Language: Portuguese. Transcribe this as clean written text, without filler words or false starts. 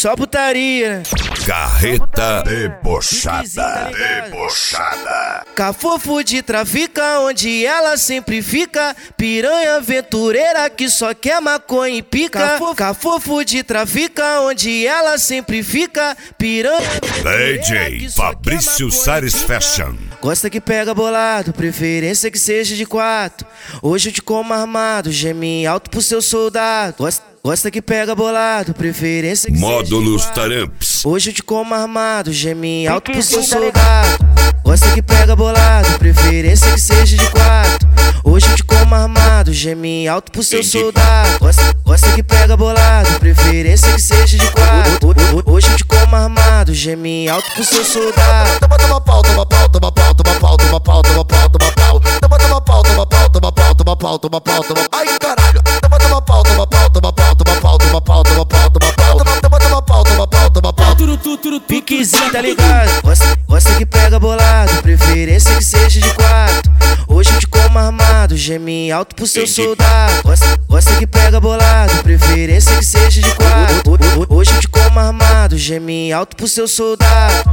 só putaria, né? Carreta debochada, debochada. Cafofo de trafica, onde ela sempre fica. Piranha aventureira que só quer maconha e pica. Cafofo de trafica, onde ela sempre fica. Piranha DJ Fabrício Sares Fashion. Gosta que pega bolado, preferência que seja de 4. Hoje eu te como armado, geme alto pro seu soldado. Gosta que pega bolado, preferência que Módulos seja de 4. Taramps. Hoje eu te como armado, geme alto pro seu soldado. Gosta que pega bolado, preferência que seja de 4. Hoje eu te como armado, geme alto pro seu soldado. Gosta que pega bolado, preferência que seja de 4. Hoje eu te como armado, geme alto pro seu soldado. Toma pau, toma pau, toma pau, toma pau, toma pau, toma pau, toma pau. Toma pau, toma pau, toma pau, toma pau, toma pau, toma. Ai, caralho. Toma pau, toma pau, toma pau, toma pau, toma pau, toma pau, toma pau. Toma pau, toma pau, toma pau. Piquezinho, tá ligado? Gosta que pega bolado, preferência que seja de 4. Hoje eu te como armado, geme alto pro seu soldado. Gosta que pega bolado, preferência que seja de 4. Hoje eu te como armado, geme alto pro seu soldado.